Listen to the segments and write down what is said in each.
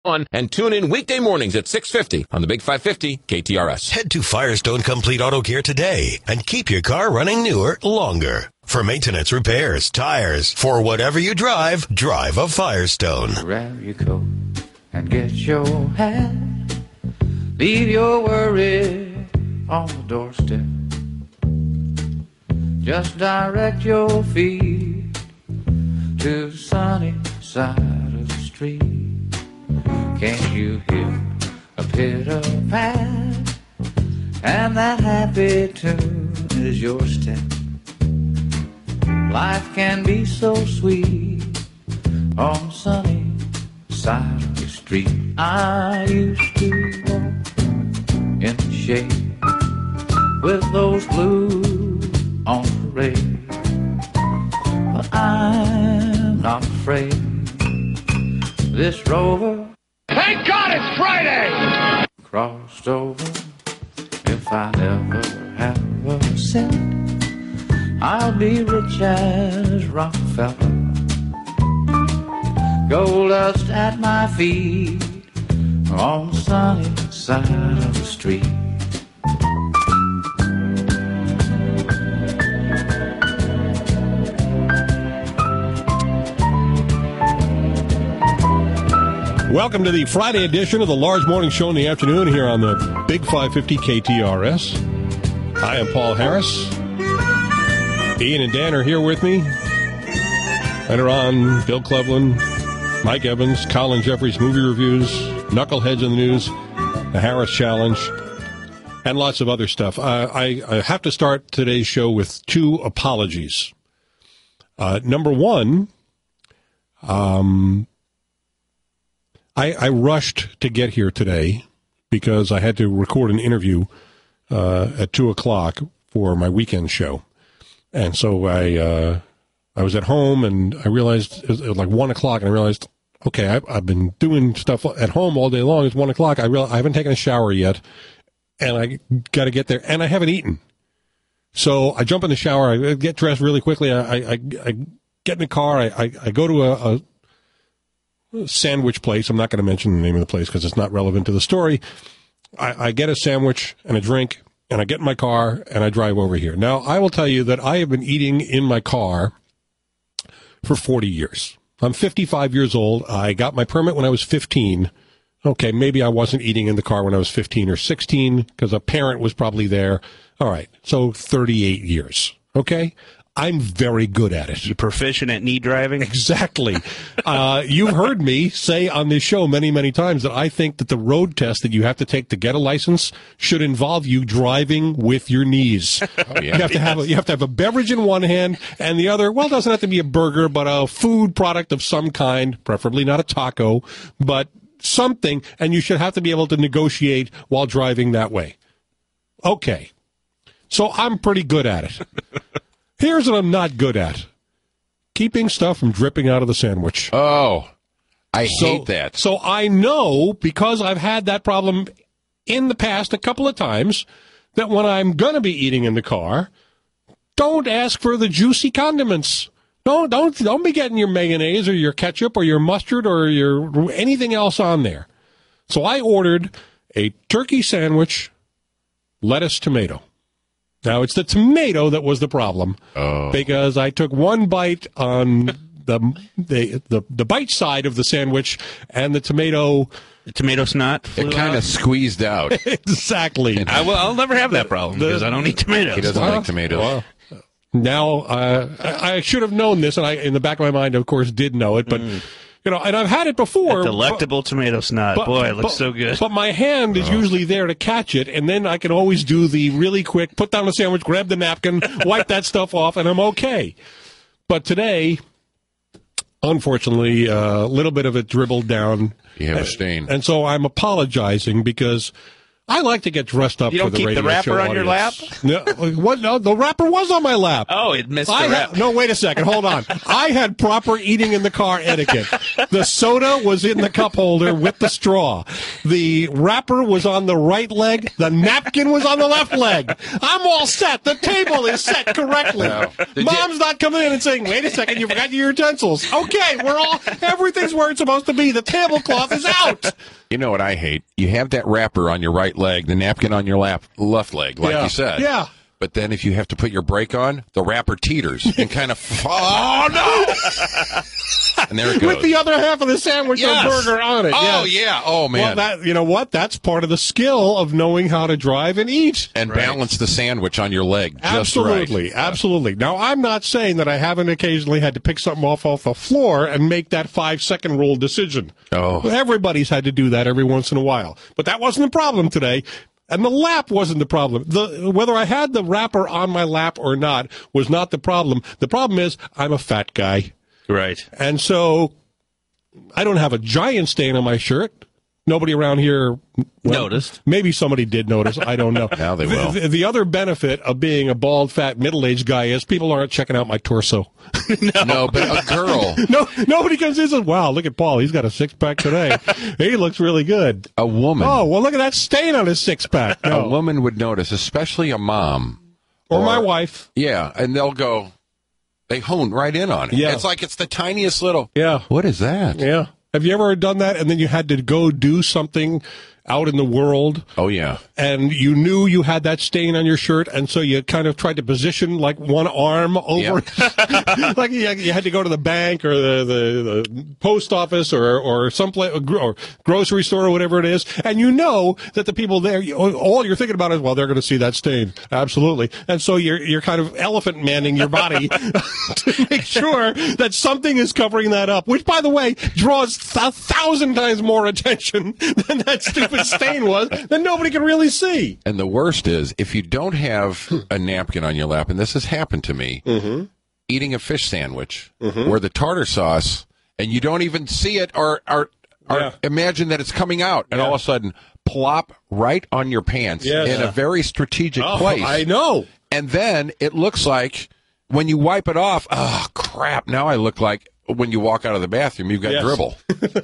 And tune in weekday mornings at 6:50 on the Big 550 KTRS. Head to Firestone Complete Auto Care today and keep your car running newer longer. For maintenance, repairs, tires, for whatever you drive, drive a Firestone. Grab your coat and get your hat. Leave your worries on the doorstep. Just direct your feet to the sunny side of the street. Can't you hear a pitter-pat? And that happy tune is your step. Life can be so sweet on the sunny side of the street. I used to walk in the shade with those blues on parade, but I'm not afraid. This rover, thank God it's Friday, crossed over. If I never have a cent, I'll be rich as Rockefeller. Gold dust at my feet on the sunny side of the street. Welcome to the Friday edition of the Lars Morning Show in the afternoon here on the Big 550 KTRS. I am Paul Harris. Ian and Dan are here with me. Later on, Bill Cleveland, Mike Evans, Colin Jeffries, movie reviews, Knuckleheads in the News, the Harris Challenge, and lots of other stuff. I have to start today's show with two apologies. Number one, I rushed to get here today because I had to record an interview at 2 o'clock for my weekend show. And so I was at home, and I realized it was like 1 o'clock, and I realized, okay, I've been doing stuff at home all day long. It's 1 o'clock. I haven't taken a shower yet, and I got to get there, and I haven't eaten. So I jump in the shower. I get dressed really quickly. I get in the car. I go to a sandwich place. I'm not going to mention the name of the place because it's not relevant to the story. I get a sandwich and a drink, and I get in my car, and I drive over here. Now, I will tell you that I have been eating in my car for 40 years. I'm 55 years old. I got my permit when I was 15. Okay, maybe I wasn't eating in the car when I was 15 or 16 because a parent was probably there. All right, so 38 years. Okay? I'm very good at it. You proficient at knee driving? Exactly. You've heard me say on this show many, many times that I think that the road test that you have to take to get a license should involve you driving with your knees. Oh, yeah. You have to have a beverage in one hand and the other, well, it doesn't have to be a burger, but a food product of some kind, preferably not a taco, but something, and you should have to be able to negotiate while driving that way. Okay. So I'm pretty good at it. Here's what I'm not good at. Keeping stuff from dripping out of the sandwich. Oh, I hate that. So I know, because I've had that problem in the past a couple of times, that when I'm going to be eating in the car, don't ask for the juicy condiments. Don't be getting your mayonnaise or your ketchup or your mustard or your anything else on there. So I ordered a turkey sandwich, lettuce, tomato. Now, it's the tomato that was the problem, because I took one bite on the bite side of the sandwich, and the tomato snot flew it kind of squeezed out. Exactly. I'll never have that problem because I don't eat tomatoes. He doesn't like tomatoes. Well, now, I should have known this, and I, in the back of my mind, of course, did know it, but... You know, and I've had it before. That delectable tomato snot. Boy, it looks so good. But my hand is usually there to catch it, and then I can always do the really quick, put down the sandwich, grab the napkin, wipe that stuff off, and I'm okay. But today, unfortunately, a little bit of it dribbled down. You have a stain. And so I'm apologizing because I like to get dressed up You for don't the keep the radio wrapper show on your audience. No, what? No, the wrapper was on my lap. Oh, it missed the wrap. No, wait a second. Hold on. I had proper eating in the car etiquette. The soda was in the cup holder with the straw. The wrapper was on the right leg. The napkin was on the left leg. I'm all set. The table is set correctly. Mom's not coming in and saying, wait a second, you forgot your utensils. Okay, everything's where it's supposed to be. The tablecloth is out. You know what I hate? You have that wrapper on your right leg, the napkin on your left leg, like you said. Yeah. But then if you have to put your brake on, the wrapper teeters and kind of, oh, no! And there it goes. With the other half of the sandwich or burger on it. Oh, yes. yeah. Oh, man. Well, you know what? That's part of the skill of knowing how to drive and eat. And balance the sandwich on your leg just Absolutely. right. Absolutely. Now, I'm not saying that I haven't occasionally had to pick something off the floor and make that 5-second rule decision. Oh. Everybody's had to do that every once in a while. But that wasn't the problem today. And the lap wasn't the problem. Whether I had the wrapper on my lap or not was not the problem. The problem is I'm a fat guy. Right. And so I don't have a giant stain on my shirt. Nobody around here noticed. Maybe somebody did notice. I don't know. Now they will. The other benefit of being a bald, fat, middle-aged guy is people aren't checking out my torso. No, but a girl. Nobody comes in and says, wow, look at Paul. He's got a six-pack today. He looks really good. A woman. Oh, well, look at that stain on his six-pack. No. A woman would notice, especially a mom. Or my wife. Yeah, and they'll go, they hone right in on it. Yeah. It's like it's the tiniest little. Yeah. What is that? Yeah. Have you ever done that and then you had to go do something out in the world? Oh, yeah. And you knew you had that stain on your shirt, and so you kind of tried to position like one arm over it. Like you had to go to the bank or the post office or someplace or grocery store or whatever it is, and you know that the people there, all you're thinking about is, well, they're going to see that stain. Absolutely. And so you're kind of elephant manning your body to make sure that something is covering that up, which, by the way, draws 1,000 times more attention than that stupid stain was, then nobody can really see. And the worst is, if you don't have a napkin on your lap, and this has happened to me, eating a fish sandwich or the tartar sauce, and you don't even see it or imagine that it's coming out, and all of a sudden, plop right on your pants in a very strategic place. I know. And then it looks like, when you wipe it off, oh, crap, now I look like, when you walk out of the bathroom, you've got dribble.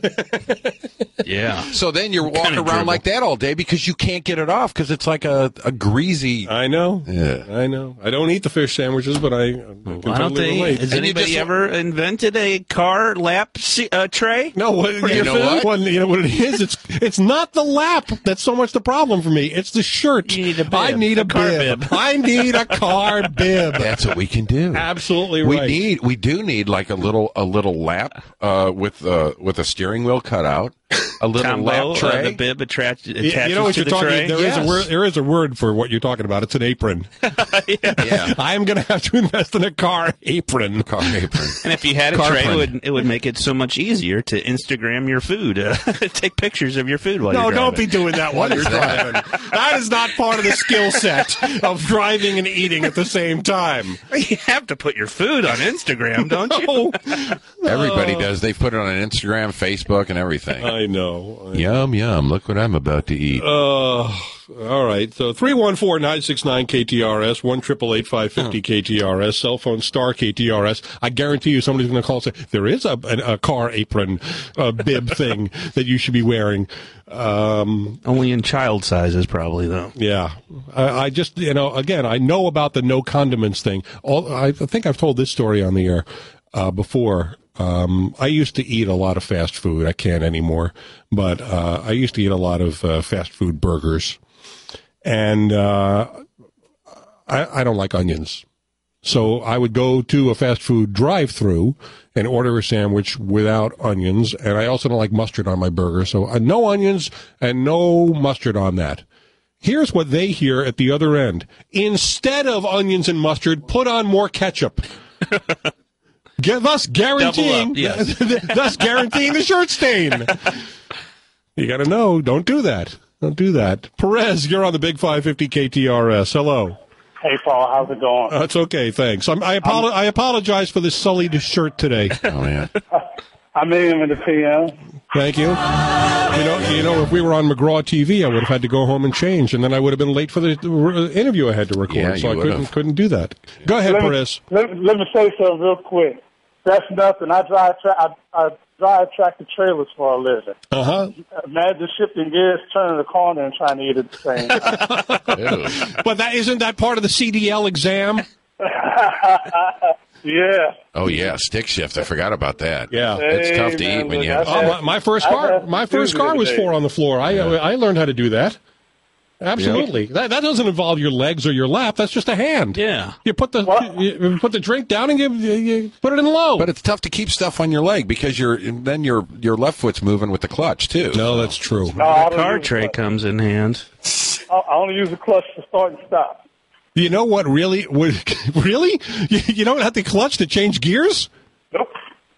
Yeah. So then you're walking around like that all day because you can't get it off because it's like a greasy. I know. Yeah. I know. I don't eat the fish sandwiches, but I can Why don't totally relate. Has anybody ever invented a car lap tray? No, you know what it is? It's not the lap that's so much the problem for me. It's the shirt. You need a bib. I need a car bib. I need a car bib. That's what we can do. Absolutely right. We do need like a little lap with a steering wheel cut out. A little combo, lap tray. The bib attaches you know what to you're the talking tray. There is a word for what you're talking about. It's an apron. Yeah. I'm going to have to invest in a car apron. Car apron. And if you had a Car tray, apron. it would make it so much easier to Instagram your food. Take pictures of your food while you're driving. No, don't be doing that while you're driving. That is not part of the skill set of driving and eating at the same time. You have to put your food on Instagram, don't you? Everybody does. They put it on Instagram, Facebook, and everything. I know. Yum, yum. Look what I'm about to eat. All right. So 314-969-KTRS, 1-888-550-KTRS, cell phone star KTRS. I guarantee you somebody's going to call and say, there is a car apron bib thing that you should be wearing. Only in child sizes, probably, though. Yeah. I just, again, I know about the no condiments thing. I think I've told this story on the air before. I used to eat a lot of fast food. I can't anymore, but I used to eat a lot of fast food burgers, and I don't like onions. So I would go to a fast food drive-through and order a sandwich without onions, and I also don't like mustard on my burger. So no onions and no mustard on that. Here's what they hear at the other end. Instead of onions and mustard, put on more ketchup. Thus guaranteeing the shirt stain. You got to know. Don't do that. Don't do that. Perez, you're on the Big 550 KTRS. Hello. Hey, Paul. How's it going? It's okay. Thanks. I apologize for this sullied shirt today. Oh, man. I'm in the PM. Thank you. You know, if we were on McGraw TV, I would have had to go home and change, and then I would have been late for the interview I had to record. Yeah, so you I couldn't do that. Go ahead, Perez. Let me say something real quick. That's nothing. I drive tractor trailers for a living. Imagine shifting gears, turning the corner, and trying to eat at the same time. But isn't that part of the CDL exam? Yeah. Oh yeah, stick shift. I forgot about that. Yeah, it's tough to eat when you have. My first car was 4 on the floor. I learned how to do that. Absolutely. Yep. That doesn't involve your legs or your lap. That's just a hand. Yeah. You put the drink down and you put it in low. But it's tough to keep stuff on your leg because your left foot's moving with the clutch too. No, that's true. The car tray comes in hand. I only use the clutch to start and stop. You know what really? You don't have the clutch to change gears? Nope.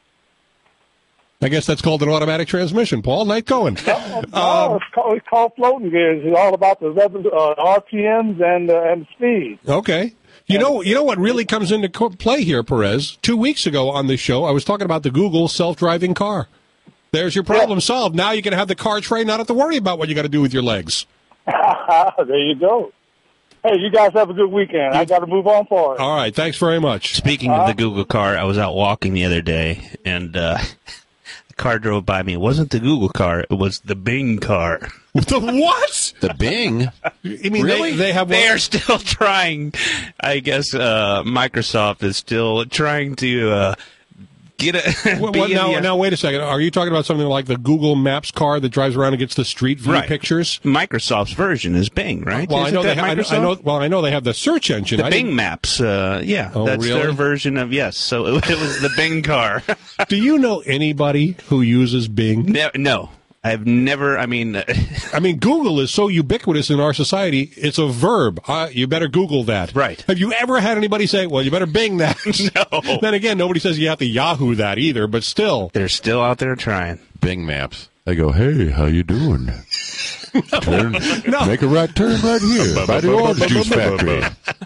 I guess that's called an automatic transmission. Paul, night going. No, it's called floating gears. It's all about the RPMs and the speed. Okay. You know what really comes into play here, Perez? 2 weeks ago on this show, I was talking about the Google self-driving car. There's your problem solved. Now you can have the car tray, not have to worry about what you got to do with your legs. There you go. Hey, you guys have a good weekend. I got to move on forward. All right. Thanks very much. Speaking of the Google car, I was out walking the other day, and the car drove by me. It wasn't the Google car. It was the Bing car. The what? The Bing? You mean really? They are still trying. I guess Microsoft is still trying to get a. Now, wait a second. Are you talking about something like the Google Maps car that drives around and gets the street view pictures? Microsoft's version is Bing, right? Well, I know they have the search engine. The Bing Maps. That's their version of So it was the Bing car. Do you know anybody who uses Bing? No. I've never, Google is so ubiquitous in our society, it's a verb. You better Google that. Right. Have you ever had anybody say, well, you better Bing that? No. Then again, nobody says you have to Yahoo that either, but still. They're still out there trying. Bing Maps. They go, hey, how you doing? Make a right turn right here by the orange juice factory.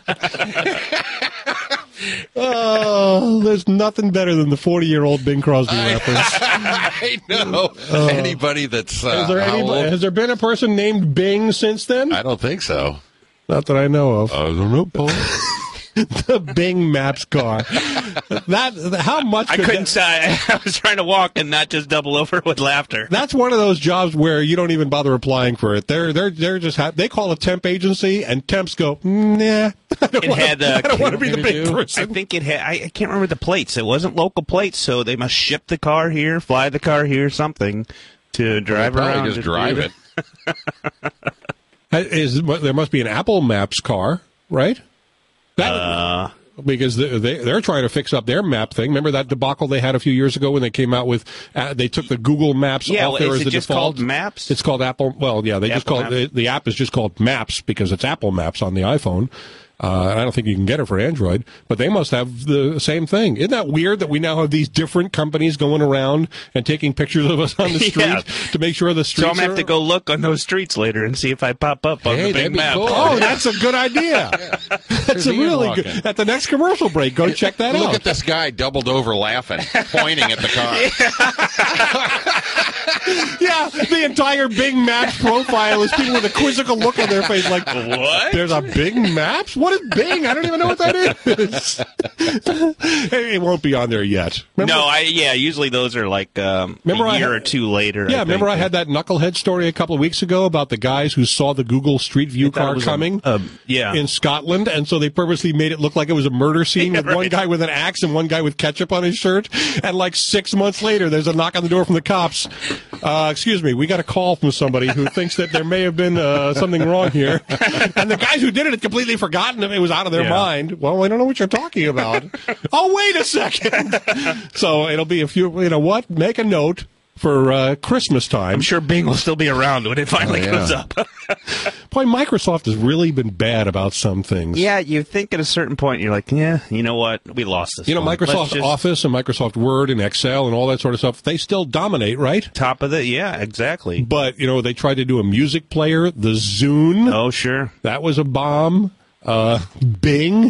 Oh, there's nothing better than the 40-year-old Bing Crosby reference. I know. Anybody that's has there been a person named Bing since then? I don't think so. Not that I know of. I don't know, Paul. The Bing Maps car. How much? I couldn't say. I was trying to walk and not just double over with laughter. That's one of those jobs where you don't even bother applying for it. They're just they call a temp agency, and temps go, nah. I don't want to be the big person. I think it had. I can't remember the plates. It wasn't local plates, so they must ship the car here, fly the car here, something to drive around. Just drive it. There must be an Apple Maps car, right? Because they're trying to fix up their map thing. Remember that debacle they had a few years ago when they came out with they took the Google Maps off there as the just default. Called Maps? It's called Apple. Well, yeah, they Apple just call it, the app is just called Maps because it's Apple Maps on the iPhone. And I don't think you can get it for Android, but they must have the same thing. Isn't that weird that we now have these different companies going around and taking pictures of us on the street to make sure the streets So I'm going to have to go look on those streets later and see if I pop up on the big map. Cool. Oh, that's a good idea. That's a really good. At the next commercial break, go check that out. Look at this guy doubled over laughing, pointing at the car. Yeah, the entire Bing Maps profile is people with a quizzical look on their face like, what? There's a Bing Maps? What is Bing? I don't even know what that is. It won't be on there yet. Remember? Usually those are like a year or two later. Yeah, remember I had that knucklehead story a couple of weeks ago about the guys who saw the Google Street View car coming in Scotland, and so they purposely made it look like it was a murder scene with one guy with an axe and one guy with ketchup on his shirt, and like 6 months later, there's a knock on the door from the cops. Excuse me, we got a call from somebody who thinks that there may have been something wrong here. And the guys who did it had completely forgotten it was out of their mind. Well, I don't know what you're talking about. Oh, wait a second. So it'll be make a note for Christmas time. I'm sure Bing will still be around when it finally goes up. Boy, Microsoft has really been bad about some things. Yeah, you think at a certain point, you're like, yeah, you know what? We lost this one. Microsoft Office and Microsoft Word and Excel and all that sort of stuff, they still dominate, right? Top of the, yeah, exactly. But, they tried to do a music player, the Zune. Oh, sure. That was a bomb. Bing.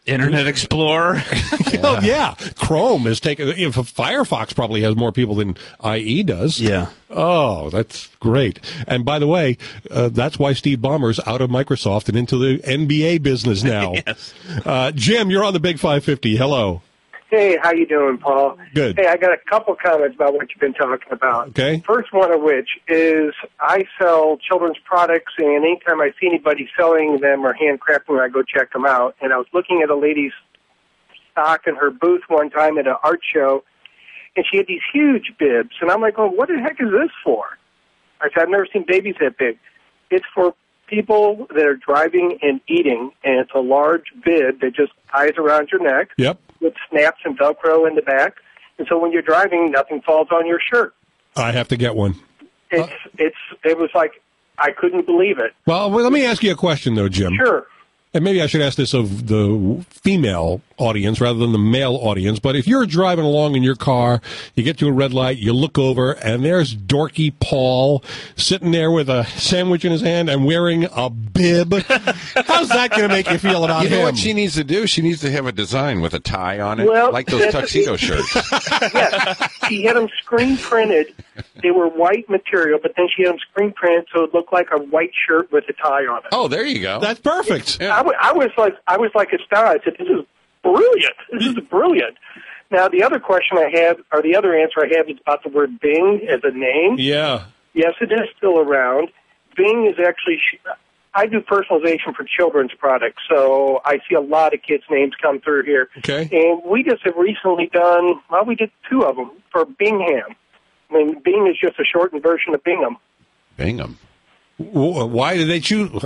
Internet Explorer. Oh, yeah. Chrome is taking. If Firefox probably has more people than IE does. Yeah. Oh, that's great. And by the way, that's why Steve Ballmer's out of Microsoft and into the NBA business now. Yes. Jim, you're on the Big 550. Hello. Hey, how you doing, Paul? Good. Hey, I got a couple comments about what you've been talking about. Okay. First one of which is I sell children's products, and anytime I see anybody selling them or handcrafting, I go check them out. And I was looking at a lady's stock in her booth one time at an art show, and she had these huge bibs. And I'm like, oh, what the heck is this for? I said, I've never seen babies that big. It's for people that are driving and eating, and it's a large bib that just ties around your neck. Yep. With snaps and Velcro in the back. And so when you're driving, nothing falls on your shirt. I have to get one. It was like, I couldn't believe it. Well, let me ask you a question, though, Jim. Sure. And maybe I should ask this of the female audience rather than the male audience, but if you're driving along in your car, you get to a red light, you look over, and there's dorky Paul sitting there with a sandwich in his hand and wearing a bib. How's that going to make you feel about him? You know what she needs to do? She needs to have a design with a tie on it, Well, like those tuxedo shirts. Yes. She had them screen printed. They were white material, but then she had them screen printed so it looked like a white shirt with a tie on it. Oh, there you go. That's perfect. Yeah. I was like astounded. I said, "This is brilliant. This is brilliant." Now, the other question I have, or the other answer I have, is about the word Bing as a name. Yeah. Yes, it is still around. Bing is actually. I do personalization for children's products, so I see a lot of kids' names come through here. Okay. And we just have recently done. Well, we did 2 of them for Bingham. I mean, Bing is just a shortened version of Bingham. Bingham. Why did they choose?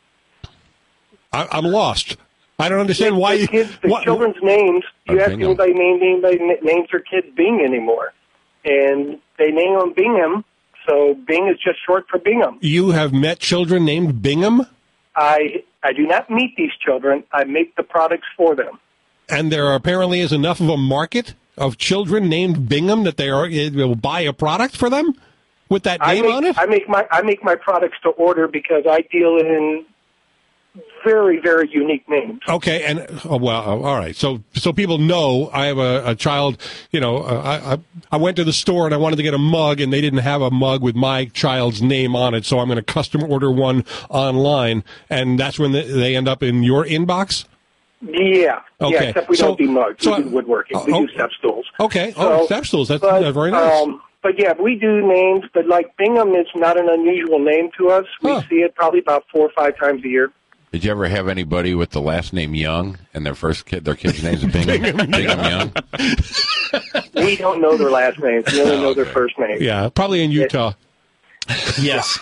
I'm lost. I don't understand why. The children's names. You ask anybody names their kids Bing anymore, and they name them Bingham. So Bing is just short for Bingham. You have met children named Bingham? I do not meet these children. I make the products for them. And there apparently is enough of a market of children named Bingham that they will buy a product for them with that name on it? I make my products to order because I deal in very, very unique names. Okay, and all right. So people know I have a child. You know, I went to the store and I wanted to get a mug, and they didn't have a mug with my child's name on it. So I'm going to custom order one online, and that's when they end up in your inbox. Yeah. Okay. Yeah, except we don't do mugs. We do woodworking. We do step stools. Okay. Step stools. That's very nice. But yeah, we do names. But like Bingham is not an unusual name to us. We see it probably about 4 or 5 times a year. Did you ever have anybody with the last name Young and their kid's name's Bingham? Bingham Young? We don't know their last names. We only know their first name. Yeah, probably in Utah. Yes.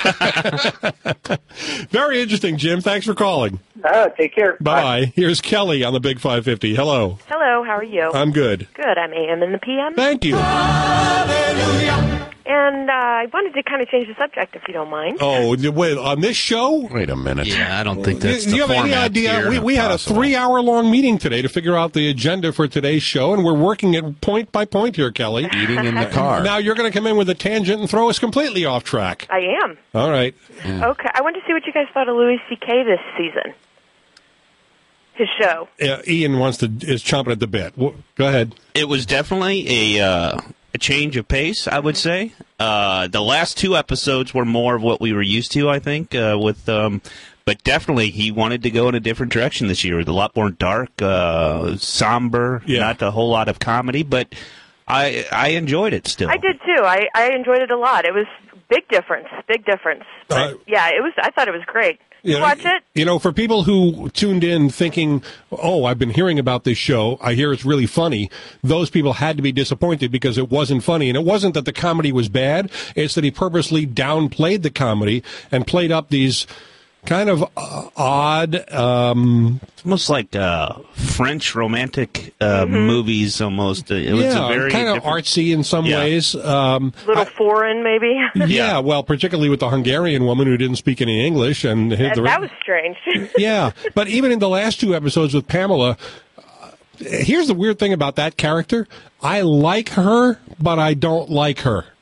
Very interesting, Jim. Thanks for calling. Take care. Bye. Here's Kelly on the Big 550. Hello. Hello, how are you? I'm good. Good, I'm AM in the PM. Thank you. And I wanted to kind of change the subject, if you don't mind. Oh, wait, on this show? Wait a minute. Yeah, I don't think that's do you have any idea? We had a 3-hour-long meeting today to figure out the agenda for today's show, and we're working it point by point here, Kelly. Eating in the car. Now you're going to come in with a tangent and throw us completely off track. I am. All right. Okay, I wanted to see what you guys thought of Louis C.K. this season. His show. Ian is chomping at the bit. Go ahead. It was definitely a change of pace, I would say. The last 2 episodes were more of what we were used to, I think, but definitely he wanted to go in a different direction this year. A lot more dark, somber, not a whole lot of comedy, but I enjoyed it still. I did too. I enjoyed it a lot. It was big difference. But, I thought it was great. You watch it? You know, for people who tuned in thinking, oh, I've been hearing about this show, I hear it's really funny, those people had to be disappointed because it wasn't funny. And it wasn't that the comedy was bad, it's that he purposely downplayed the comedy and played up these kind of odd... it's almost like French romantic movies, almost. It was a very kind of artsy in some ways. Little foreign, maybe? Yeah, well, particularly with the Hungarian woman who didn't speak any English. And that was strange. Yeah, but even in the last 2 episodes with Pamela... here's the weird thing about that character. I like her, but I don't like her.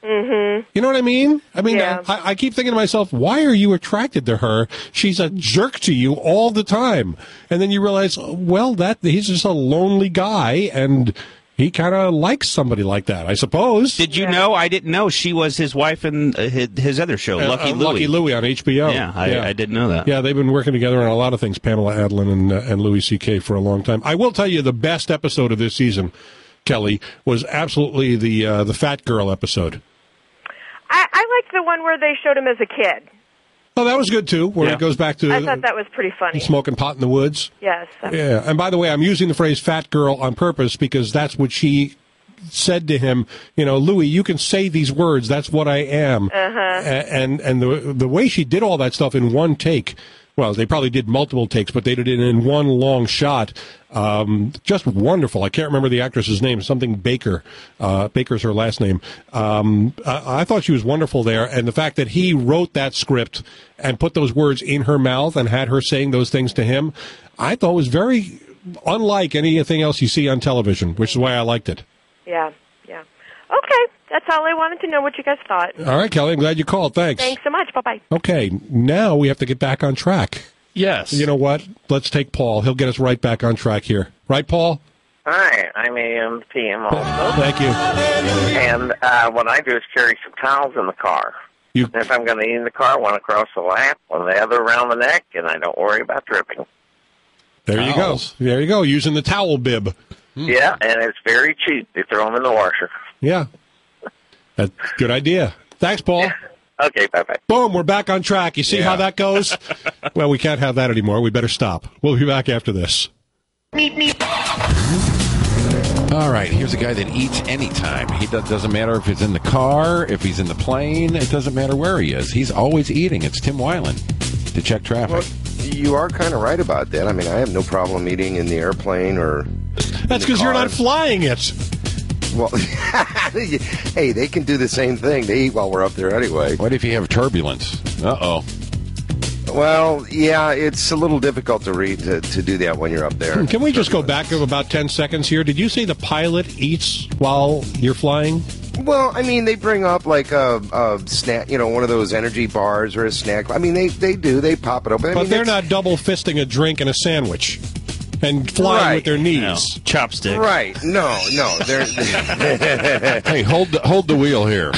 Mm-hmm. You know what I mean? Yeah. I keep thinking to myself, why are you attracted to her? She's a jerk to you all the time. And then you realize, well, he's just a lonely guy, and he kind of likes somebody like that, I suppose. Did you know? I didn't know she was his wife in his other show, Lucky Louie. Lucky Louie on HBO. Yeah, I didn't know that. Yeah, they've been working together on a lot of things, Pamela Adlon and Louis C.K. for a long time. I will tell you the best episode of this season, Kelly, was absolutely the Fat Girl episode. I liked the one where they showed him as a kid. Oh, that was good, too, where it goes back to... I thought that was pretty funny. Smoking pot in the woods. Yes. Yeah, and by the way, I'm using the phrase fat girl on purpose because that's what she said to him. You know, Louis, you can say these words. That's what I am. Uh-huh. And the way she did all that stuff in one take... Well, they probably did multiple takes, but they did it in one long shot. Just wonderful. I can't remember the actress's name. Something Baker. Baker's her last name. I thought she was wonderful there. And the fact that he wrote that script and put those words in her mouth and had her saying those things to him, I thought was very unlike anything else you see on television, which is why I liked it. Yeah. Okay. That's all I wanted to know what you guys thought. All right, Kelly, I'm glad you called. Thanks. Thanks so much. Bye-bye. Okay, now we have to get back on track. Yes. You know what? Let's take Paul. He'll get us right back on track here. Right, Paul? Hi, I'm AM PM also. Thank you. And what I do is carry some towels in the car. And if I'm going to eat in the car, one across the lap, one the other around the neck, and I don't worry about dripping. There you go. There you go, using the towel bib. Yeah, and it's very cheap. You throw them in the washer. Yeah. That's a good idea. Thanks, Paul. Okay, bye-bye. Boom, we're back on track. You see how that goes? Well, we can't have that anymore. We better stop. We'll be back after this. All right, here's a guy that eats anytime. He doesn't matter if he's in the car, if he's in the plane. It doesn't matter where he is. He's always eating. It's Tim Weiland to check traffic. Well, you are kind of right about that. I mean, I have no problem eating in the airplane or That's because you're not flying it. Well, hey, they can do the same thing. They eat while we're up there anyway. What if you have turbulence? Uh-oh. Well, yeah, it's a little difficult to do that when you're up there. Can we just go back about 10 seconds here? Did you say the pilot eats while you're flying? Well, I mean, they bring up like a snack, one of those energy bars or a snack. I mean, they do. They pop it up. But they're not double fisting a drink and a sandwich and flying with their knees. No. Chopstick. Right. No. They're Hey, hold the wheel here.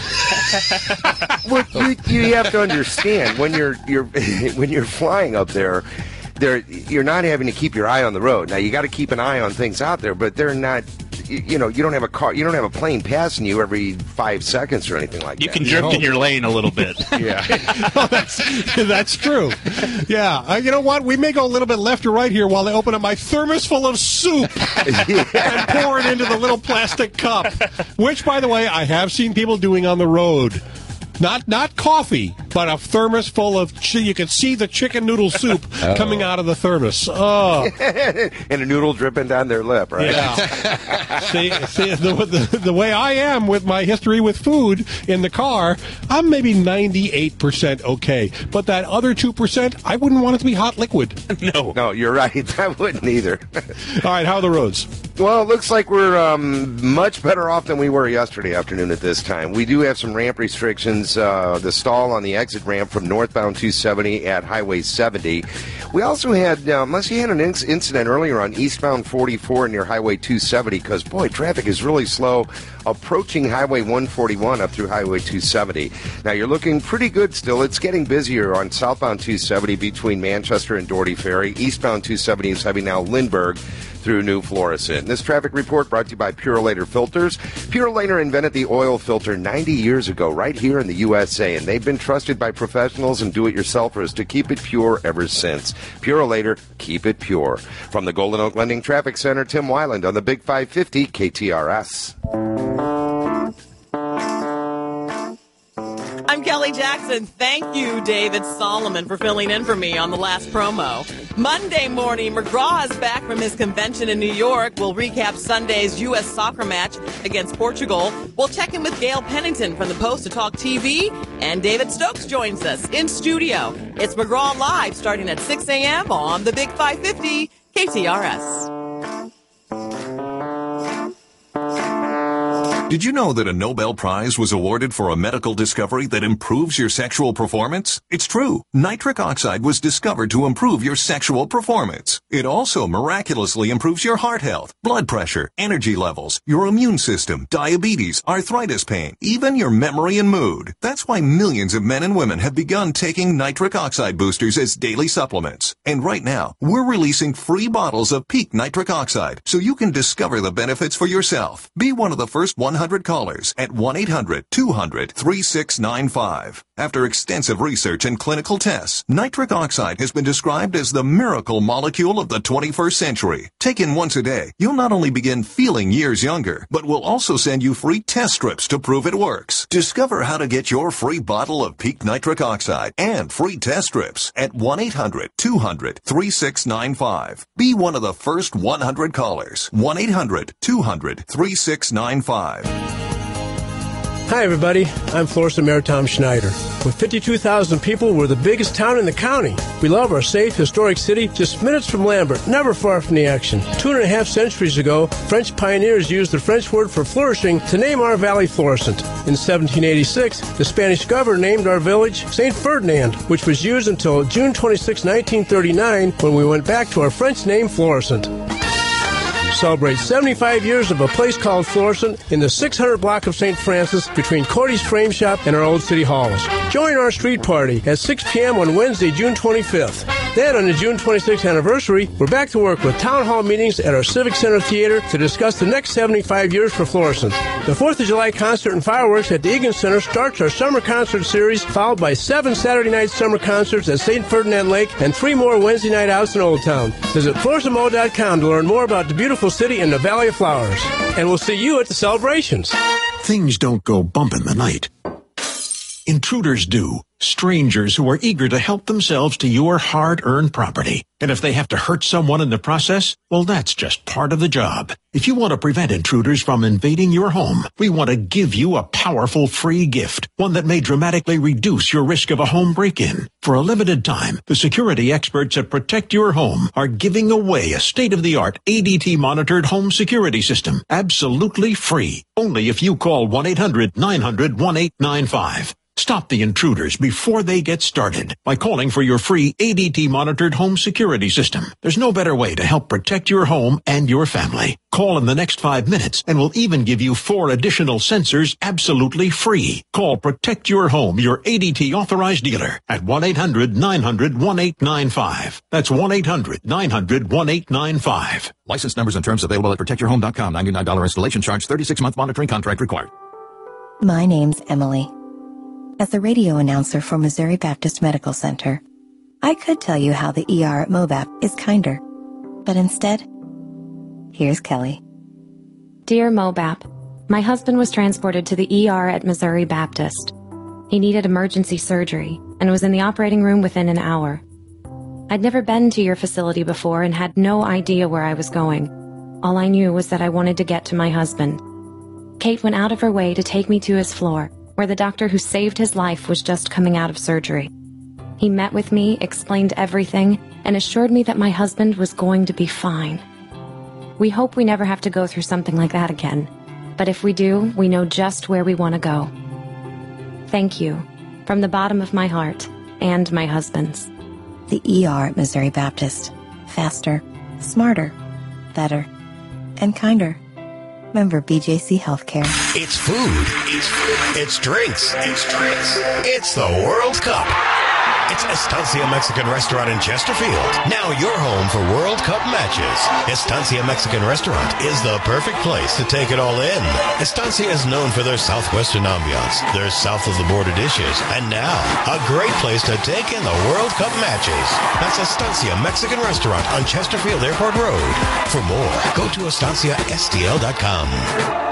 Well, you have to understand when you're flying up there, you're not having to keep your eye on the road. Now you got to keep an eye on things out there, but they're not. You don't have a car. You don't have a plane passing you every 5 seconds or anything like that. You can drift in your lane a little bit. Yeah, that's true. Yeah, you know what? We may go a little bit left or right here while I open up my thermos full of soup and pour it into the little plastic cup. Which, by the way, I have seen people doing on the road. Not coffee, but a thermos full of. You can see the chicken noodle soup coming out of the thermos. Oh, and a noodle dripping down their lip, right? Yeah. see the way I am with my history with food in the car, I'm maybe 98% okay, but that other 2%, I wouldn't want it to be hot liquid. No, you're right. I wouldn't either. All right, how are the roads? Well, it looks like we're much better off than we were yesterday afternoon at this time. We do have some ramp restrictions. The stall on the exit ramp from northbound 270 at Highway 70. We also had, unless you had an incident earlier on eastbound 44 near Highway 270, because, boy, traffic is really slow approaching Highway 141 up through Highway 270. Now, you're looking pretty good still. It's getting busier on southbound 270 between Manchester and Doherty Ferry. Eastbound 270 is heavy now Lindbergh through New Florissant. This traffic report brought to you by Purolator Filters. Purolator invented the oil filter 90 years ago right here in the USA, and they've been trusted by professionals and do-it-yourselfers to keep it pure ever since. Purolator, keep it pure. From the Golden Oak Lending Traffic Center, Tim Weiland on the Big 550 KTRS. I'm Kelly Jackson. Thank you, David Solomon, for filling in for me on the last promo. Monday morning, McGraw is back from his convention in New York. We'll recap Sunday's U.S. soccer match against Portugal. We'll check in with Gail Pennington from the Post to Talk TV. And David Stokes joins us in studio. It's McGraw Live starting at 6 a.m. on the Big 550 KTRS. Did you know that a Nobel Prize was awarded for a medical discovery that improves your sexual performance? It's true. Nitric oxide was discovered to improve your sexual performance. It also miraculously improves your heart health, blood pressure, energy levels, your immune system, diabetes, arthritis pain, even your memory and mood. That's why millions of men and women have begun taking nitric oxide boosters as daily supplements. And right now, we're releasing free bottles of Peak Nitric Oxide so you can discover the benefits for yourself. Be one of the first 100 callers at 1-800-200-3695. After extensive research and clinical tests, nitric oxide has been described as the miracle molecule of the 21st century. Taken once a day, you'll not only begin feeling years younger, but we'll also send you free test strips to prove it works. Discover how to get your free bottle of Peak Nitric Oxide and free test strips at 1-800-200-3695. Be one of the first 100 callers. 1-800-200-3695. Hi, everybody. I'm Florissant Mayor Tom Schneider. With 52,000 people, we're the biggest town in the county. We love our safe, historic city just minutes from Lambert, never far from the action. 2.5 centuries ago, French pioneers used the French word for flourishing to name our valley Florissant. In 1786, the Spanish governor named our village St. Ferdinand, which was used until June 26, 1939, when we went back to our French name Florissant. Celebrate 75 years of a place called Florissant in the 600 block of St. Francis between Cody's Frame Shop and our old city halls. Join our street party at 6 p.m. on Wednesday, June 25th. Then on the June 26th anniversary, we're back to work with town hall meetings at our Civic Center Theater to discuss the next 75 years for Florissant. The 4th of July concert and fireworks at the Egan Center starts our summer concert series, followed by 7 Saturday night summer concerts at St. Ferdinand Lake and 3 more Wednesday night outs in Old Town. Visit FlorissantMo.com to learn more about the beautiful city in the Valley of Flowers. And we'll see you at the celebrations. Things don't go bump in the night. Intruders do. Strangers who are eager to help themselves to your hard-earned property. And if they have to hurt someone in the process, well, that's just part of the job. If you want to prevent intruders from invading your home, we want to give you a powerful free gift, one that may dramatically reduce your risk of a home break-in. For a limited time, the security experts at Protect Your Home are giving away a state-of-the-art ADT-monitored home security system, absolutely free, only if you call 1-800-900-1895. Stop the intruders before they get started by calling for your free ADT-monitored home security system. There's no better way to help protect your home and your family. Call in the next 5 minutes, and we'll even give you 4 additional sensors absolutely free. Call Protect Your Home, your ADT-authorized dealer, at 1-800-900-1895. That's 1-800-900-1895. License numbers and terms available at ProtectYourHome.com. $99 installation charge, 36-month monitoring contract required. My name's Emily. As the radio announcer for Missouri Baptist Medical Center, I could tell you how the ER at MOBAP is kinder. But instead, here's Kelly. Dear MOBAP, my husband was transported to the ER at Missouri Baptist. He needed emergency surgery and was in the operating room within an hour. I'd never been to your facility before and had no idea where I was going. All I knew was that I wanted to get to my husband. Kate went out of her way to take me to his floor, where the doctor who saved his life was just coming out of surgery. He met with me, explained everything, and assured me that my husband was going to be fine. We hope we never have to go through something like that again, but if we do, we know just where we want to go. Thank you, from the bottom of my heart, and my husband's. The ER at Missouri Baptist. Faster, smarter, better, and kinder. Member BJC Healthcare. It's food. It's drinks. It's the World Cup. It's Estancia Mexican Restaurant in Chesterfield. Now your home for World Cup matches. Estancia Mexican Restaurant is the perfect place to take it all in. Estancia is known for their southwestern ambiance, their south-of-the-border dishes, and now a great place to take in the World Cup matches. That's Estancia Mexican Restaurant on Chesterfield Airport Road. For more, go to estanciastl.com.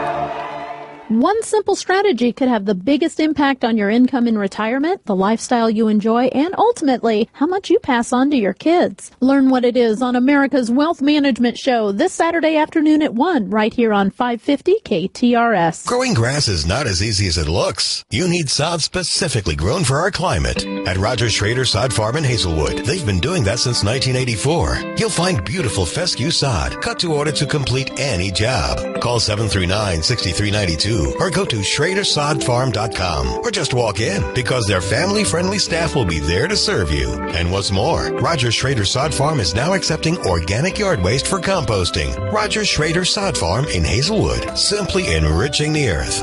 One simple strategy could have the biggest impact on your income in retirement, the lifestyle you enjoy, and ultimately, how much you pass on to your kids. Learn what it is on America's Wealth Management Show this Saturday afternoon at 1, right here on 550 KTRS. Growing grass is not as easy as it looks. You need sod specifically grown for our climate. At Roger Schrader Sod Farm in Hazelwood, they've been doing that since 1984. You'll find beautiful fescue sod, cut to order to complete any job. Call 739-6392. too, or go to SchraderSodFarm.com, or just walk in, because their family-friendly staff will be there to serve you. And what's more, Roger Schrader Sod Farm is now accepting organic yard waste for composting. Roger Schrader Sod Farm in Hazelwood, simply enriching the earth.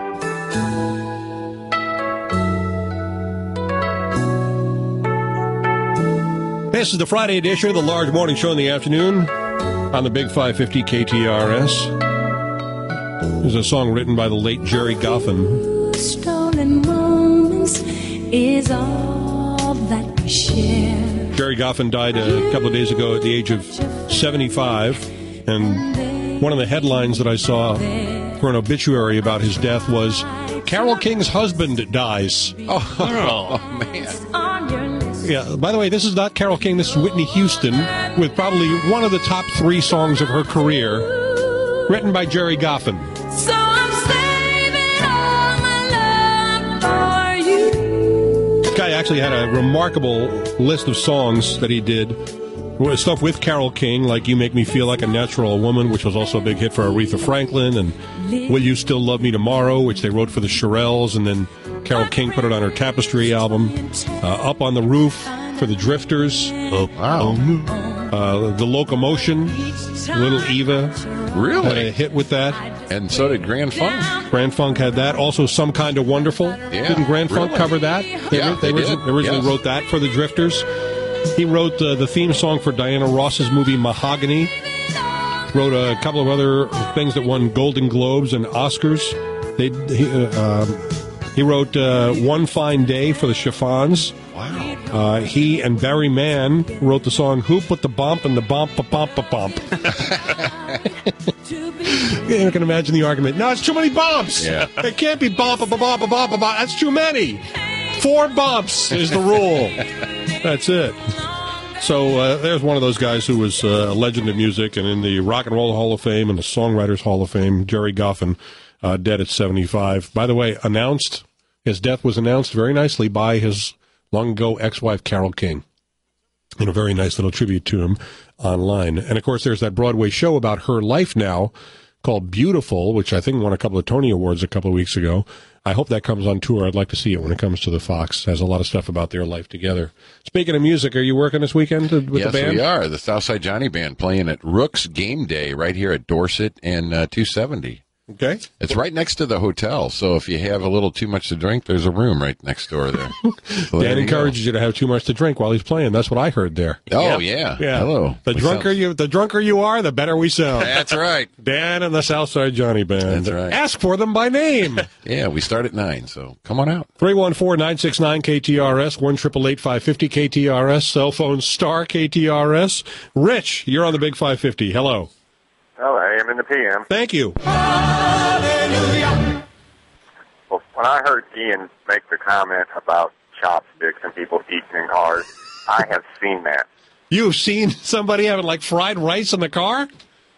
This is the Friday edition of the Large Morning Show in the afternoon on the Big 550 KTRS. There's a song written by the late Jerry Goffin. Stolen moments is all that we share. Jerry Goffin died a couple of days ago at the age of 75, and one of the headlines that I saw for an obituary about his death was, Carole King's husband dies. Oh man. Yeah, by the way, this is not Carole King, this is Whitney Houston, with probably one of the top 3 songs of her career, written by Jerry Goffin. So I'm saving all my love for you. This guy actually had a remarkable list of songs that he did. Stuff with Carole King, like You Make Me Feel Like a Natural Woman, which was also a big hit for Aretha Franklin, and Will You Still Love Me Tomorrow, which they wrote for the Shirelles, and then Carole King put it on her Tapestry album. Up on the Roof for the Drifters. Oh, wow. The Locomotion, Little Eva. Really? Had a hit with that. And so did Grand Funk. Grand Funk had that. Also, Some Kind of Wonderful. Yeah, Didn't Grand Funk really? cover that? They originally wrote that for the Drifters. He wrote the theme song for Diana Ross's movie Mahogany. Wrote a couple of other things that won Golden Globes and Oscars. He wrote One Fine Day for the Chiffons. Wow. He and Barry Mann wrote the song Who Put the Bump in the Bump a Bump a Bump. You can imagine the argument. No, it's too many bumps. Yeah. It can't be bump a bump a bump a bump. That's too many. 4 bumps is the rule. That's it. So there's one of those guys who was a legend of music and in the Rock and Roll Hall of Fame and the Songwriters Hall of Fame, Jerry Goffin, dead at 75. By the way, his death was announced very nicely by his long-ago ex-wife, Carole King, in a very nice little tribute to him online. And, of course, there's that Broadway show about her life now called Beautiful, which I think won a couple of Tony Awards a couple of weeks ago. I hope that comes on tour. I'd like to see it when it comes to the Fox. It has a lot of stuff about their life together. Speaking of music, are you working this weekend with the band? Yes, we are. The Southside Johnny Band playing at Rook's Game Day right here at Dorset and 270. Okay. It's right next to the hotel, so if you have a little too much to drink, there's a room right next door there. So Dan encourages you to have too much to drink while he's playing. That's what I heard there. Oh, yeah. Hello. The drunker you are, the better we sound. That's right. Dan and the Southside Johnny Band. That's right. Ask for them by name. Yeah, we start at 9, so come on out. 314-969-KTRS, 1-888-550-KTRS, cell phone star KTRS. Rich, you're on the Big 550. Hello. Oh, AM and the PM. Thank you. Well, when I heard Ian make the comment about chopsticks and people eating in cars, I have seen that. You've seen somebody having, like, fried rice in the car?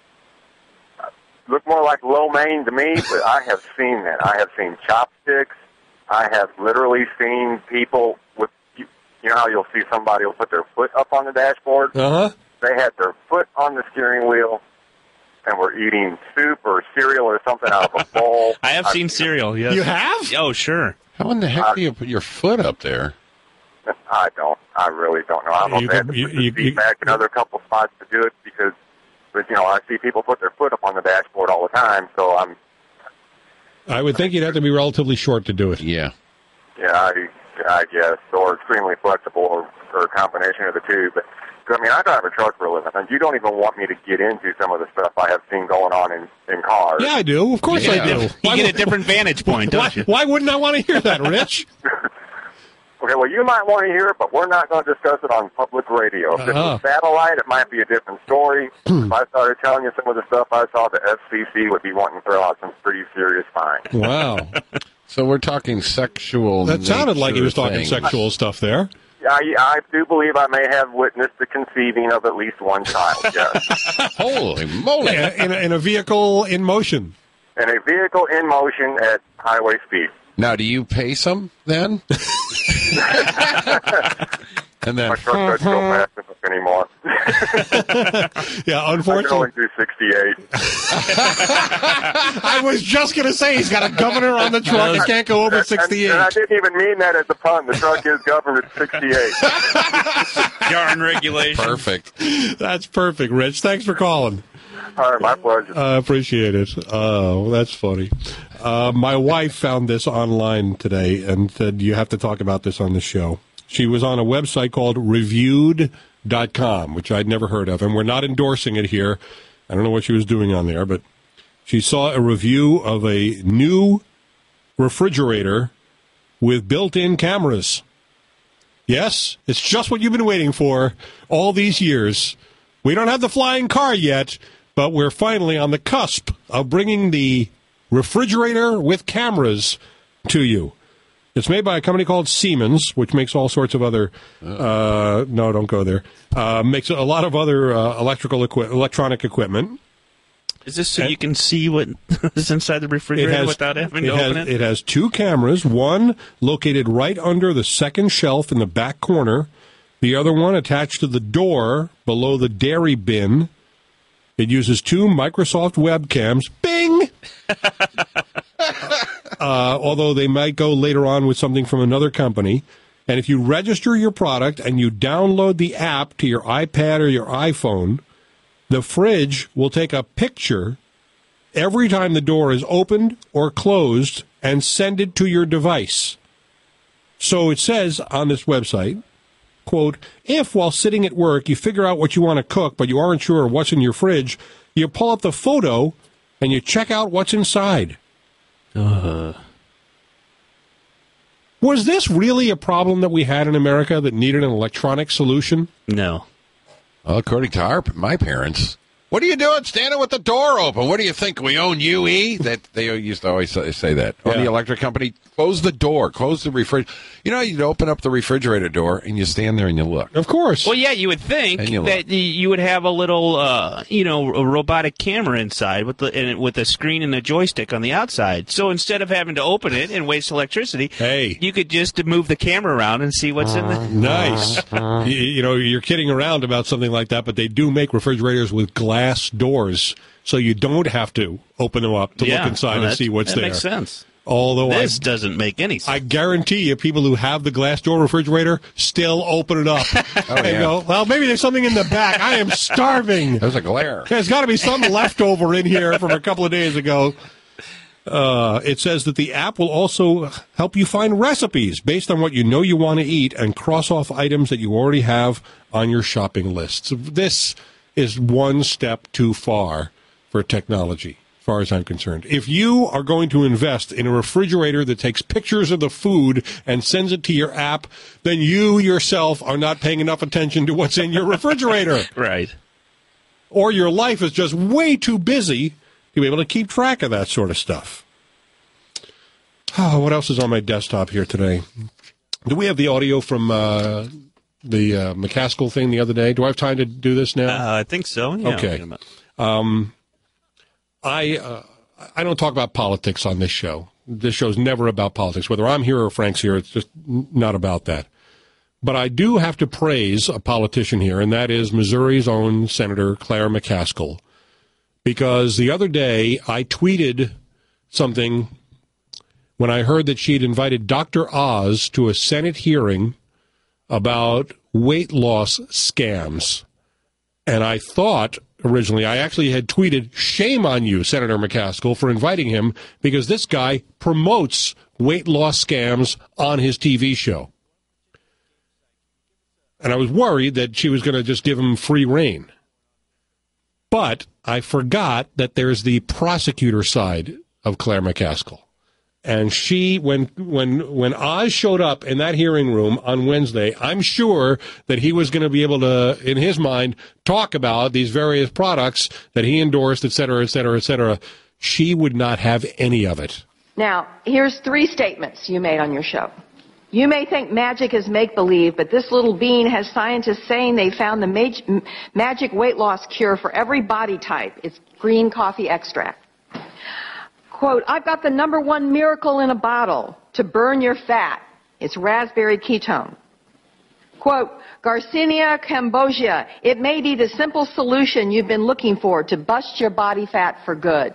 Look more like lo mein to me, but I have seen that. I have seen chopsticks. I have literally seen people with, you know how you'll see somebody will put their foot up on the dashboard? Uh-huh. They had their foot on the steering wheel and were eating soup or cereal or something out of a bowl. I have seen cereal, yes. You have? Oh, sure. How in the heck do you put your foot up there? I don't. I really don't know. I don't know if they had to put the seat back another couple spots to do it because, I see people put their foot up on the dashboard all the time, so I would think you'd have to be relatively short to do it. Yeah. Yeah, I guess, or extremely flexible or a combination of the two, but I drive a truck for a living, and you don't even want me to get into some of the stuff I have seen going on in cars. Yeah, I do. Of course I do. You get a different vantage point, don't you? Why wouldn't I want to hear that, Rich? Okay, well, you might want to hear it, but we're not going to discuss it on public radio. If it was satellite, it might be a different story. If I started telling you some of the stuff I saw, the FCC would be wanting to throw out some pretty serious fines. Wow. So we're talking sexual That sounded like he was talking things. sexual stuff there. I do believe I may have witnessed the conceiving of at least one child, yes. Holy moly. In a vehicle in motion. In a vehicle in motion at highway speed. Now, do you pay some then? And then my truck doesn't go fast enough anymore. Yeah, unfortunately. I can only do 68. I was just going to say he's got a governor on the truck. He can't go over 68. And I didn't even mean that as a pun. The truck is governed at 68. Yarn regulation. Perfect. That's perfect, Rich. Thanks for calling. All right, my pleasure. I appreciate it. Oh, that's funny. My wife found this online today and said, you have to talk about this on the show. She was on a website called Reviewed.com, which I'd never heard of, and we're not endorsing it here. I don't know what she was doing on there, but she saw a review of a new refrigerator with built-in cameras. Yes, it's just what you've been waiting for all these years. We don't have the flying car yet, but we're finally on the cusp of bringing the refrigerator with cameras to you. It's made by a company called Siemens, which makes all sorts of other, no, don't go there, makes a lot of other electronic equipment. Is this so you can see what is inside the refrigerator without having to open it? It has two cameras, one located right under the second shelf in the back corner, the other one attached to the door below the dairy bin. It uses two Microsoft webcams. Bing! Although they might go later on with something from another company. And if you register your product and you download the app to your iPad or your iPhone, the fridge will take a picture every time the door is opened or closed and send it to your device. So it says on this website, quote, if while sitting at work you figure out what you want to cook but you aren't sure what's in your fridge, you pull up the photo and you check out what's inside. Was this really a problem that we had in America that needed an electronic solution? No. Well, according to my parents, what are you doing standing with the door open? What do you think? We own UE? That they used to always say that. Or the electric company, close the door, close the refrigerator. You know, you'd open up the refrigerator door and you stand there and you look. Of course. Well, yeah, you would think that you would have a little, a robotic camera inside with a screen and a joystick on the outside. So instead of having to open it and waste electricity, you could just move the camera around and see what's in the... Nice. You're kidding around about something like that, but they do make refrigerators with glass doors, so you don't have to open them up to look inside and see what's there. That makes sense. Although this doesn't make any sense. I guarantee you, people who have the glass door refrigerator still open it up. Go, well, maybe there's something in the back. I am starving. There's a glare. There's got to be something left over in here from a couple of days ago. It says that the app will also help you find recipes based on what you know you want to eat and cross off items that you already have on your shopping list. So this is one step too far for technology, as far as I'm concerned. If you are going to invest in a refrigerator that takes pictures of the food and sends it to your app, then you yourself are not paying enough attention to what's in your refrigerator. Right. Or your life is just way too busy to be able to keep track of that sort of stuff. Oh, what else is on my desktop here today? Do we have the audio from the McCaskill thing the other day? Do I have time to do this now? I think so. Yeah, okay. I don't talk about politics on this show. This show's never about politics. Whether I'm here or Frank's here, it's just not about that. But I do have to praise a politician here, and that is Missouri's own Senator Claire McCaskill. Because the other day I tweeted something when I heard that she'd invited Dr. Oz to a Senate hearing about weight loss scams. And I thought originally, I actually had tweeted, shame on you, Senator McCaskill, for inviting him, because this guy promotes weight loss scams on his TV show. And I was worried that she was going to just give him free rein. But I forgot that there's the prosecutor side of Claire McCaskill. And she, when Oz showed up in that hearing room on Wednesday, I'm sure that he was going to be able to, in his mind, talk about these various products that he endorsed, et cetera, et cetera, et cetera. She would not have any of it. Now, here's 3 statements you made on your show. You may think magic is make-believe, but this little bean has scientists saying they found the magic weight loss cure for every body type. It's green coffee extract. Quote, I've got the #1 miracle in a bottle to burn your fat. It's raspberry ketone. Quote, Garcinia cambogia, it may be the simple solution you've been looking for to bust your body fat for good.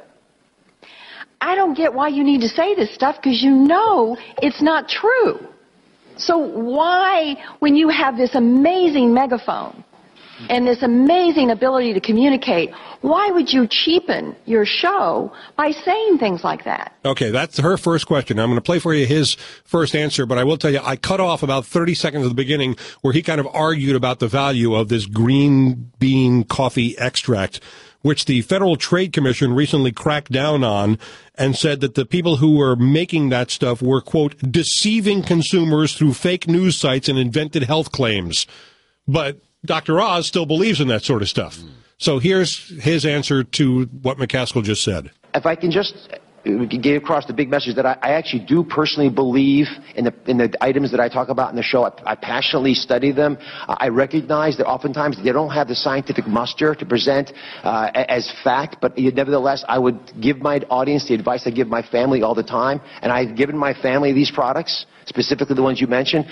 I don't get why you need to say this stuff because you know it's not true. So why, when you have this amazing megaphone and this amazing ability to communicate, why would you cheapen your show by saying things like that? Okay, that's her first question. I'm going to play for you his first answer, but I will tell you, I cut off about 30 seconds at the beginning where he kind of argued about the value of this green bean coffee extract, which the Federal Trade Commission recently cracked down on and said that the people who were making that stuff were, quote, deceiving consumers through fake news sites and invented health claims. But Dr. Oz still believes in that sort of stuff. So here's his answer to what McCaskill just said. If I can just get across the big message that I actually do personally believe in the items that I talk about in the show. I passionately study them. I recognize that oftentimes they don't have the scientific muster to present as fact, but nevertheless, I would give my audience the advice I give my family all the time, and I've given my family these products, specifically the ones you mentioned.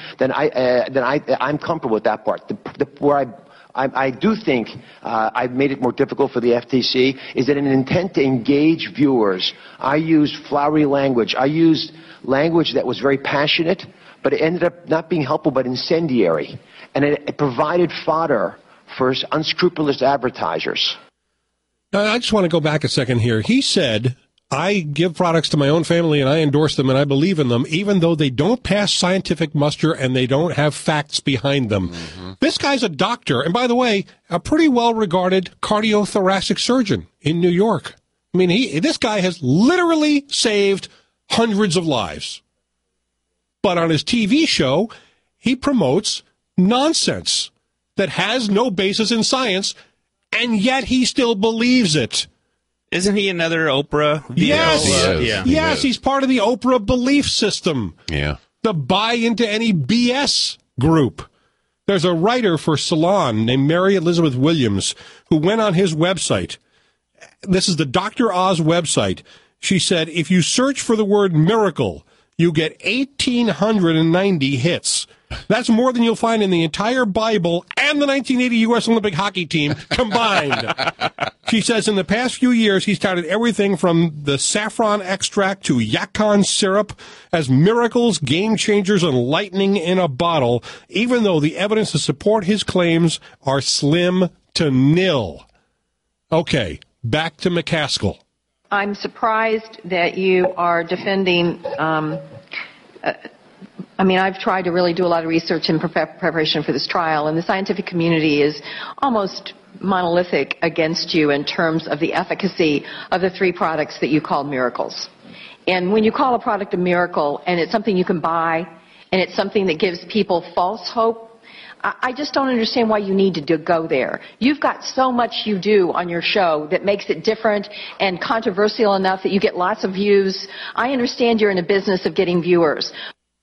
I'm comfortable with that part. Where I do think I've made it more difficult for the FTC is that in an intent to engage viewers, I used flowery language. I used language that was very passionate, but it ended up not being helpful but incendiary. And it provided fodder for unscrupulous advertisers. I just want to go back a second here. He said, I give products to my own family and I endorse them and I believe in them, even though they don't pass scientific muster and they don't have facts behind them. Mm-hmm. This guy's a doctor, and by the way, a pretty well-regarded cardiothoracic surgeon in New York. I mean, this guy has literally saved hundreds of lives. But on his TV show, he promotes nonsense that has no basis in science, and yet he still believes it. Isn't he another Oprah? Yes. Yes, he's part of the Oprah belief system. Yeah. The buy into any BS group. There's a writer for Salon named Mary Elizabeth Williams who went on his website. This is the Dr. Oz website. She said, if you search for the word miracle, you get 1,890 hits. That's more than you'll find in the entire Bible and the 1980 U.S. Olympic hockey team combined. She says in the past few years, he's touted everything from the saffron extract to Yacon syrup as miracles, game changers, and lightning in a bottle, even though the evidence to support his claims are slim to nil. Okay, back to McCaskill. I'm surprised that you are defending I've tried to really do a lot of research in preparation for this trial, and the scientific community is almost monolithic against you in terms of the efficacy of the three products that you call miracles. And when you call a product a miracle, and it's something you can buy, and it's something that gives people false hope, I just don't understand why you need to go there. You've got so much you do on your show that makes it different and controversial enough that you get lots of views. I understand you're in a business of getting viewers.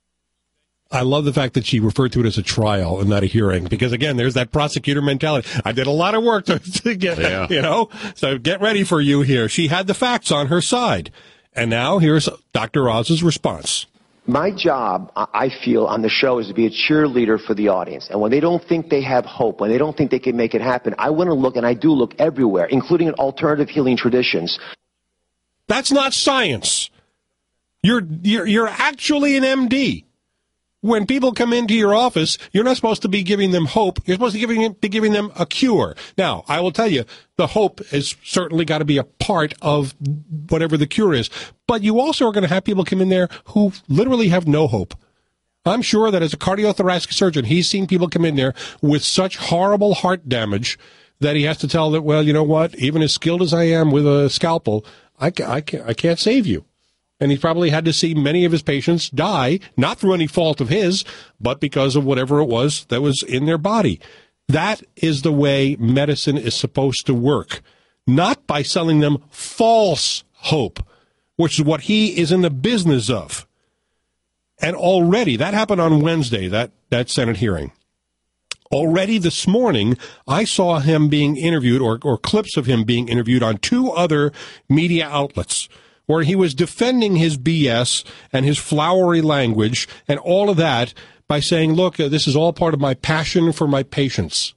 I love the fact that she referred to it as a trial and not a hearing, because again, there's that prosecutor mentality. I did a lot of work to get it, so get ready for you here. She had the facts on her side. And now here's Dr. Oz's response. My job, I feel, on the show is to be a cheerleader for the audience. And when they don't think they have hope, when they don't think they can make it happen, I want to look, and I do look everywhere, including in alternative healing traditions. That's not science. You're actually an MD. When people come into your office, you're not supposed to be giving them hope. You're supposed to be giving them a cure. Now, I will tell you, the hope has certainly got to be a part of whatever the cure is. But you also are going to have people come in there who literally have no hope. I'm sure that as a cardiothoracic surgeon, he's seen people come in there with such horrible heart damage that he has to tell them, well, you know what? Even as skilled as I am with a scalpel, I can't save you. And he's probably had to see many of his patients die, not through any fault of his, but because of whatever it was that was in their body. That is the way medicine is supposed to work, not by selling them false hope, which is what he is in the business of. And already, that happened on Wednesday, that Senate hearing. Already this morning, I saw him being interviewed, or clips of him being interviewed on two other media outlets, where he was defending his BS and his flowery language and all of that, by saying, look, this is all part of my passion for my patients.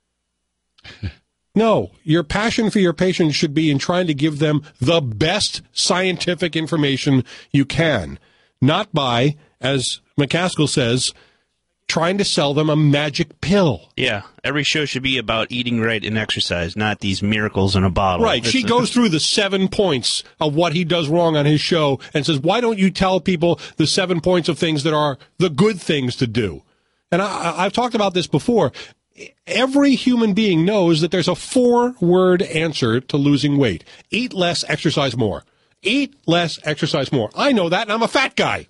No, your passion for your patients should be in trying to give them the best scientific information you can, not by, as McCaskill says, trying to sell them a magic pill. Yeah, every show should be about eating right and exercise, not these miracles in a bottle. Right. She goes through the 7 points of what he does wrong on his show and says, why don't you tell people the 7 points of things that are the good things to do? And I've talked about this before. Every human being knows that there's a 4-word answer to losing weight. Eat less, exercise more. Eat less, exercise more. I know that, and I'm a fat guy.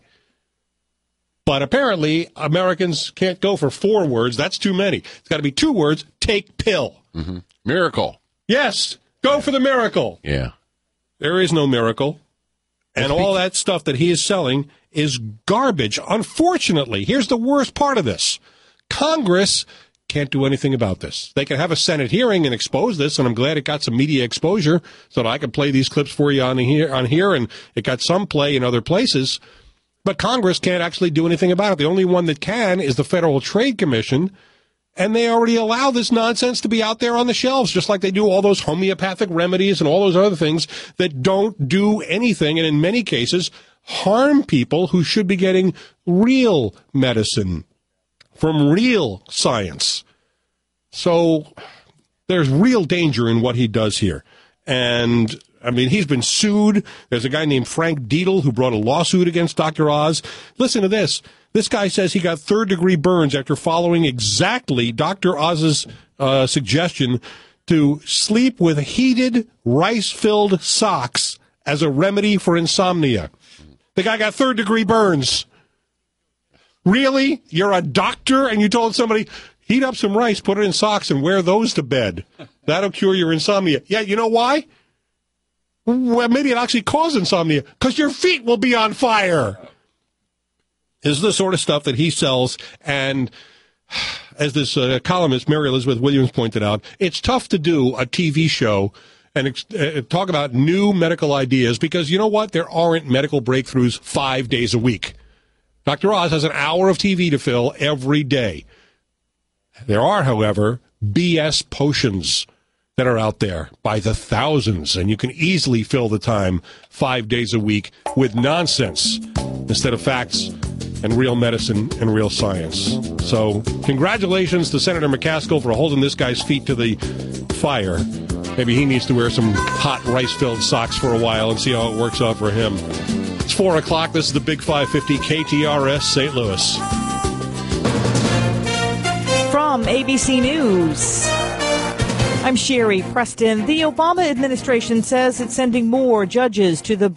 But apparently, Americans can't go for 4 words. That's too many. It's got to be 2 words. Take pill. Mm-hmm. Miracle. Yes. Go for the miracle. Yeah. There is no miracle. And all that stuff that he is selling is garbage. Unfortunately, here's the worst part of this. Congress can't do anything about this. They can have a Senate hearing and expose this, and I'm glad it got some media exposure so that I could play these clips for you on here, and it got some play in other places. But Congress can't actually do anything about it. The only one that can is the Federal Trade Commission, and they already allow this nonsense to be out there on the shelves, just like they do all those homeopathic remedies and all those other things that don't do anything, and in many cases harm people who should be getting real medicine from real science. So there's real danger in what he does here. And, I mean, he's been sued. There's a guy named Frank Dietl who brought a lawsuit against Dr. Oz. Listen to this. This guy says he got 3rd-degree burns after following exactly Dr. Oz's suggestion to sleep with heated, rice-filled socks as a remedy for insomnia. The guy got 3rd-degree burns. Really? You're a doctor and you told somebody, heat up some rice, put it in socks, and wear those to bed. That'll cure your insomnia. Yeah, you know why? Well, maybe it actually causes insomnia, because your feet will be on fire. This is the sort of stuff that he sells, and as this columnist, Mary Elizabeth Williams, pointed out, it's tough to do a TV show and talk about new medical ideas, because you know what? There aren't medical breakthroughs 5 days a week. Dr. Oz has an hour of TV to fill every day. There are, however, BS potions that are out there by the thousands, and you can easily fill the time 5 days a week with nonsense instead of facts and real medicine and real science. So congratulations to Senator McCaskill for holding this guy's feet to the fire. Maybe he needs to wear some hot rice-filled socks for a while and see how it works out for him. It's 4 o'clock. This is the Big 550 KTRS St. Louis. From ABC News, I'm Sherry Preston. The Obama administration says it's sending more judges to the